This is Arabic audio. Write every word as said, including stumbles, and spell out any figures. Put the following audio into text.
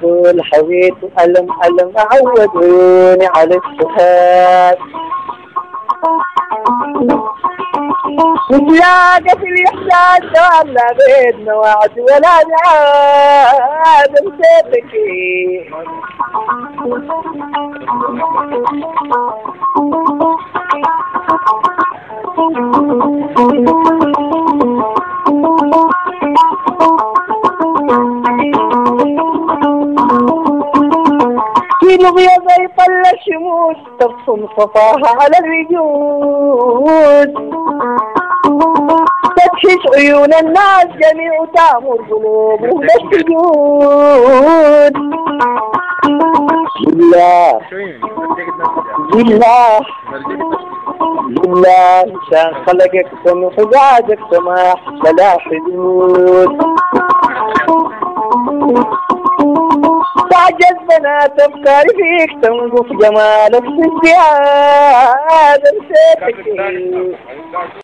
طول حويت ألم ألم أعود عيوني على السهاد. نتلاقى في الإحساس دوام لا بيدنا وعد ولا نعاد مسيتك. في الغياب يطلع شموس تبصم صفاها على الوجود، تدهش عيون الناس جميع تامر قلوبهم للسجود. لله لله لله شان خلقك سمح وزادك سماح بلا حدود. تعجز بنات افكاري فيك تنقف جمالك في ازدياد مسيتك.